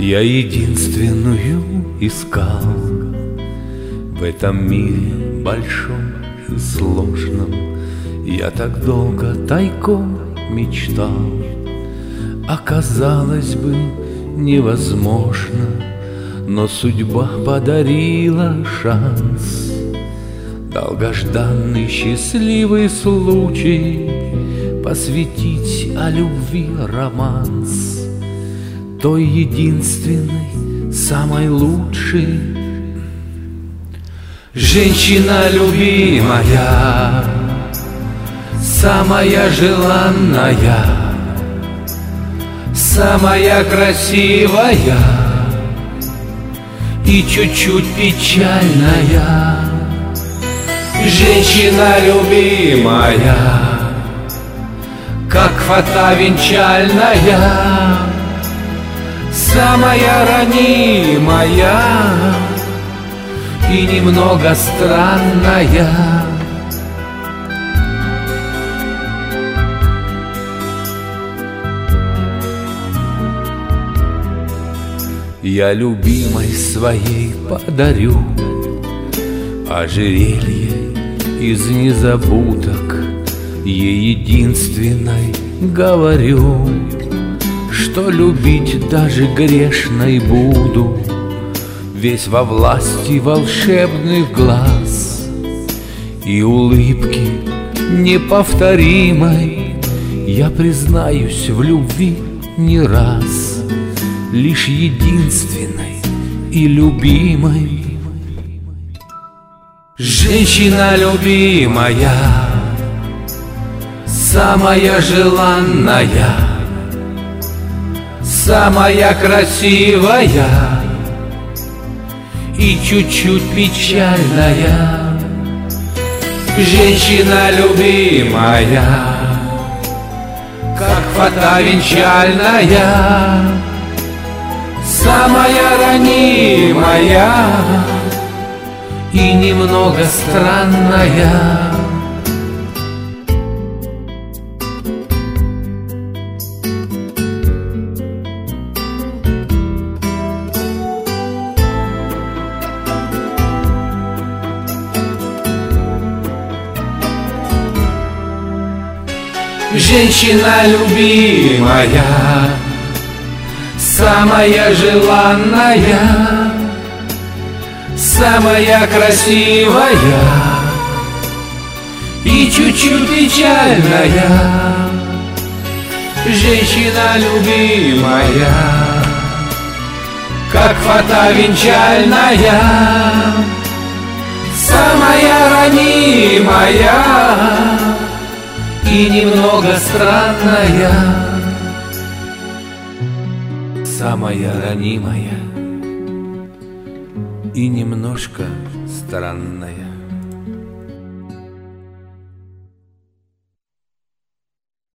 Я единственную искал в этом мире большом и сложном. Я так долго тайком мечтал, оказалось бы невозможно, но судьба подарила шанс. Долгожданный счастливый случай посвятить о любви романс, той единственной, самой лучшей. Женщина любимая, самая желанная, самая красивая и чуть-чуть печальная. Женщина любимая, как фата венчальная, самая ранимая и немного странная. Я любимой своей подарю ожерелье из незабудок. Ей единственной говорю, что любить даже грешной буду, весь во власти волшебных глаз и улыбки неповторимой. Я признаюсь в любви не раз, лишь единственной и любимой. Женщина любимая, самая желанная, самая красивая и чуть-чуть печальная. Женщина любимая, как фата венчальная, самая ранимая и немного странная. Женщина любимая, самая желанная, самая красивая и чуть-чуть печальная. Женщина любимая, как фата венчальная, самая ранимая и немного странная. Самая ранимая и немножко странная.